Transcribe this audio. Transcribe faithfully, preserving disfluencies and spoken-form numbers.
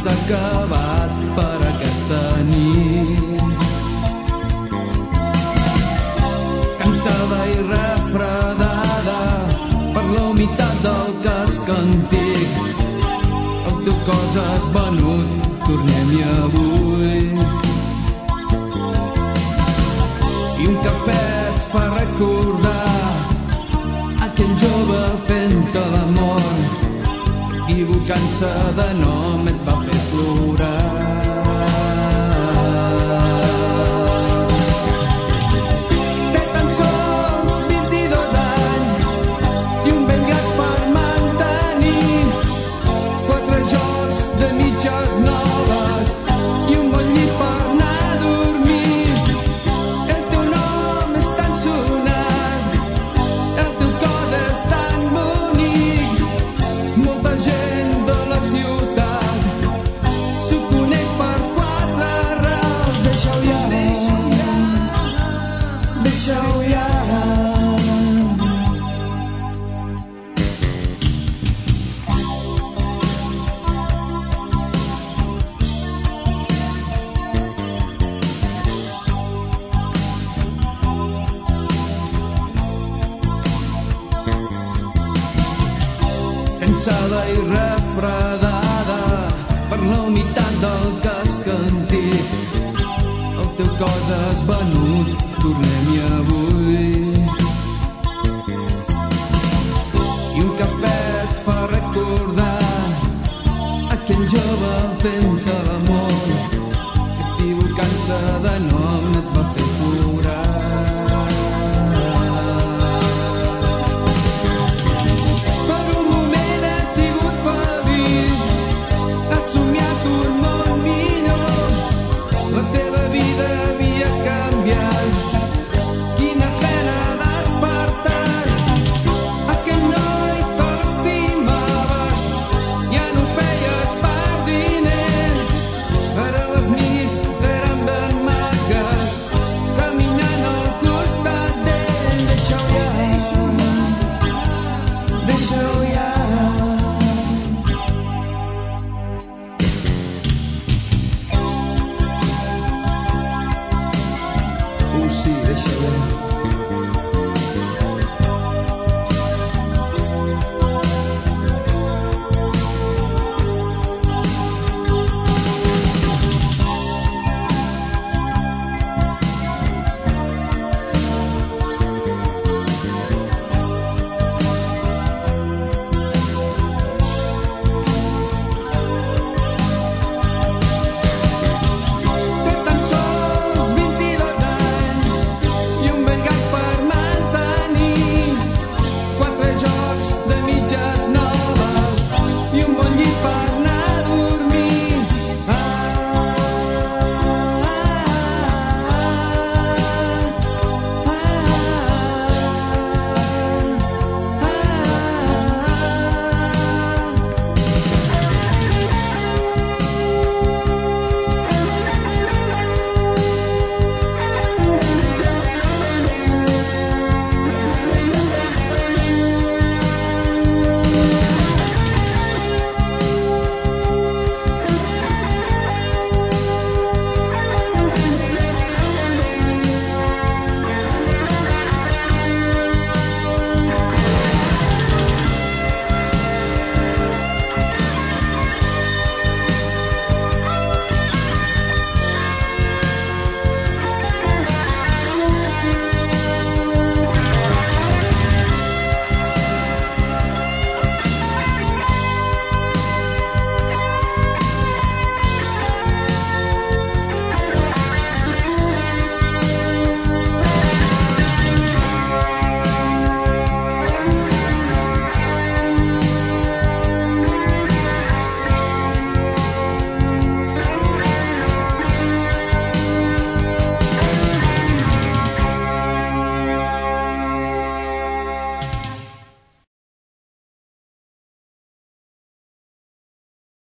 s'ha acabat per aquesta nit. Cansada i refredada per la humitat del casc antic, el teu cos has venut, tornem-hi avui. I un cafè et fa recordar aquell jove fent l'amor, equivocant-se de nom et va fer plorar. Té tan sols vint-i-dos anys i un vell gat per mantenir, quatre jocs de mitges noves i un bon llit per anar a dormir. El teu nom és tan sonat, el teu cos és tan bonic, molta gent de la ciutat s'ho coneix per quatre raus. Deixa-ho ja, deixa-ho ja. Cansada i refredada per la humitat del casc antic, el teu cos has venut, tornem-hi avui. I un cafè et fa recordar aquell jove fent l'amor, equivocant-se de nom et va fer plorar. Sí, deixa-ho.